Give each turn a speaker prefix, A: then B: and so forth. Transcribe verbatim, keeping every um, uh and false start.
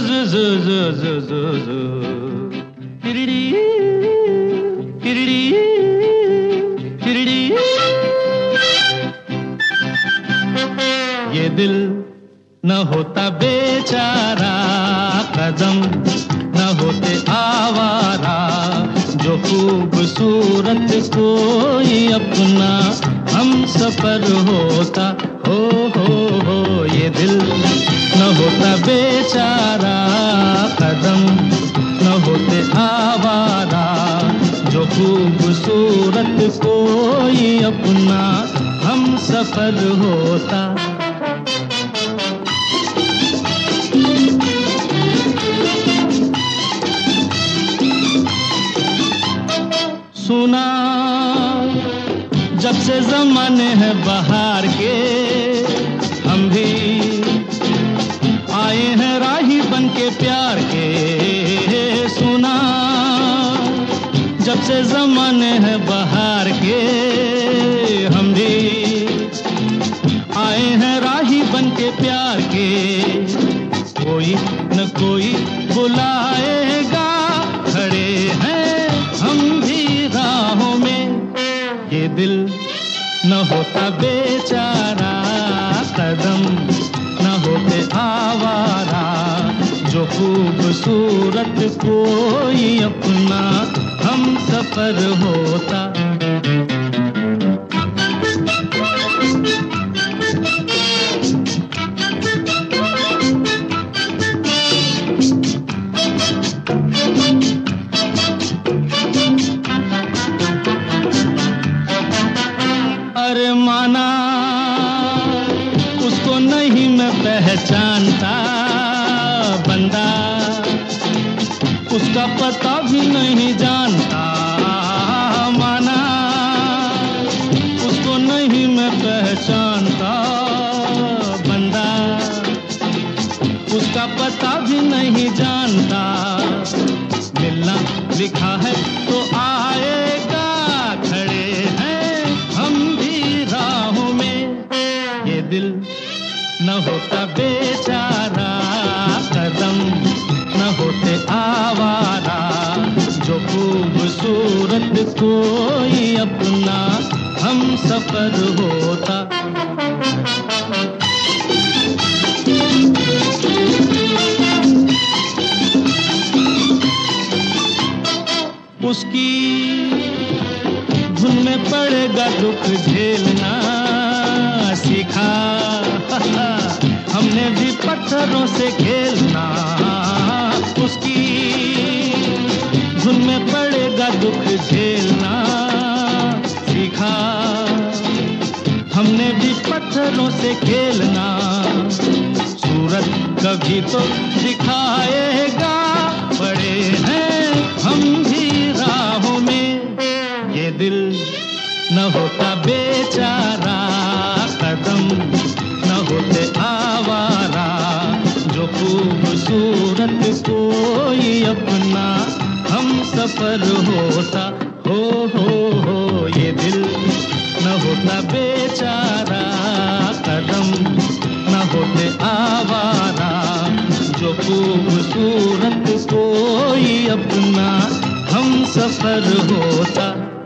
A: जु जु जु जु जु जु तिरिड़ी तिरिड़ी तिरिड़ी। ये दिल न होता बेचारा, कदम न होते आवारा, जो खूबसूरत कोई अपना हम सफर होता। हो हो हो ये दिल न होता बेचारा, कदम न होते आवारा, जो खूबसूरत कोई अपना हम सफर होता। सुना जब से ज़माने हैं बहार के, हम भी आए हैं राही बन के प्यार के। सुना जब से ज़माने हैं बहार के, हम भी आए हैं राही बन के प्यार के। कोई न कोई बुलाएगा, खड़े हैं हम भी राहों में। ये दिल न होता बेचारा, कदम न होते आवारा, जो खूबसूरत कोई अपना हम सफर होता। अरे माना उसको नहीं मैं पहचानता, बंदा उसका पता भी नहीं जानता। माना उसको नहीं मैं पहचानता, बंदा उसका पता भी नहीं जानता। मिलना लिखा है तो आएगा, खड़े हैं हम भी राहों में। ये दिल न होता बेचारा, कदम न होते आवारा, जो खूबसूरत कोई अपना हम सफर होता। उसकी धुन में पड़ेगा दुख झेलना सीखा, हमने भी पत्थरों से खेलना। उसकी धुन में पड़ेगा दुख झेलना सीखा, हमने भी पत्थरों से खेलना। सूरत कभी तो दिखाएगा, बड़े हैं हम भी राहों में। ये दिल न होता बेचारा, कदम न होते आवारा, जो खूबसूरत कोई अपना हम सफर होता। हो हो हो ये दिल न होता बेचारा, कदम न होते आवारा, जो खूबसूरत कोई अपना हम सफर होता।